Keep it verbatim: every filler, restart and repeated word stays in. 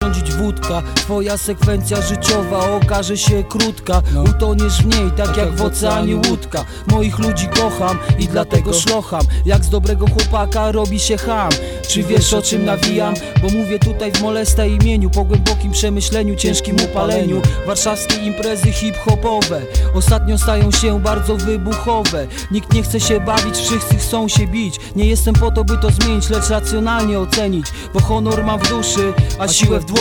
urządzić wódka. Twoja sekwencja życiowa okaże się krótka. Utoniesz w niej tak jak w oceanie łódka. Moich ludzi kocham i dlatego szlocham. Jak z dobrego chłopaka robi się ham. Czy wiesz o czym nawijam? Bo mówię tutaj w molesta imieniu, po głębokim przemyśleniu, ciężkim upaleniu. Warszawskie imprezy hip-hopowe ostatnio stają się bardzo wybuchowe. Nikt nie chce się bawić, wszyscy chcą się bić. Nie jestem po to, by to zmienić, lecz racjonalnie ocenić. Bo honor mam w duszy, a siłę w dłoni.